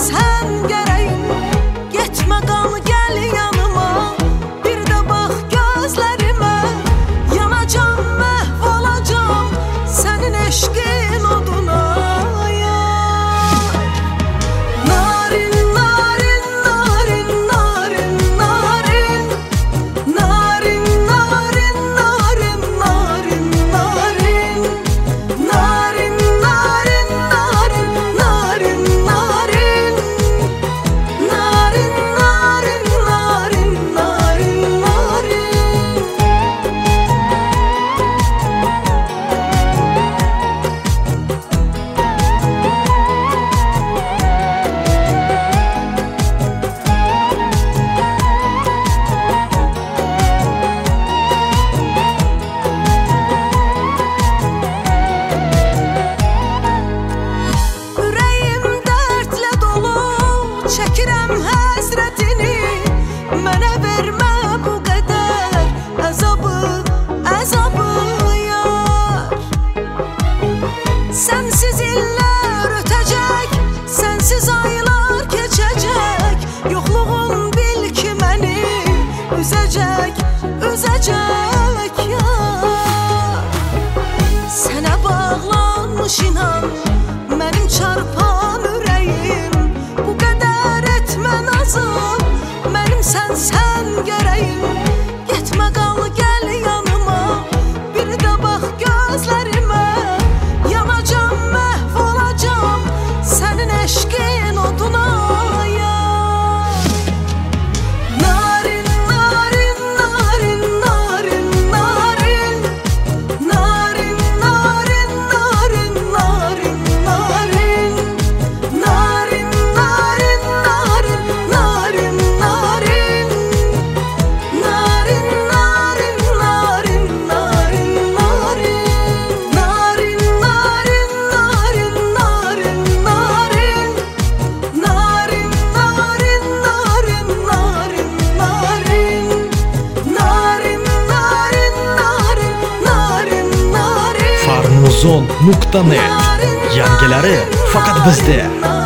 sən gərəyim. Getmə qal gəl yanıma, bir də bax gözlərimə. Yanacam, məhv olacam sənin eşqin oduna. Narin, narin, narin, narin, narin. Narin, narin, narin, narin, narin. Narin, narin, narin, narin, narin. Narin, narin, narin, narin, narin. Ürəyim dərdlə dolu, çəkirəm həsrətini. Mənə vermə bu qədər əzabı, əzabı yar. Sənsiz illər ötəcək, sənsiz aylar keçəcək. Yoxluğun bil ki məni üzəcək, üzəcək yar. Sənə bağlanmış inan, mənim çarpan ürəyim. Bu qədər etmə nazım, mənim sən gərəyim. Getmə qal gəl yanıma, bir də bax gözlərimə. Yanacam, məhv olacam sənin eşqin oduna. Narin, narin, narin, narin, narin. Narin, narin, narin, narin, narin. Narin, narin, narin, narin, narin. Narin, narin, narin, narin, narin. Narin, narin, narin, narin, narin. Narin, narin, narin, narin, narin. Narin, narin, narin, narin, narin. Farmuzon.net yangileri fakat bizde.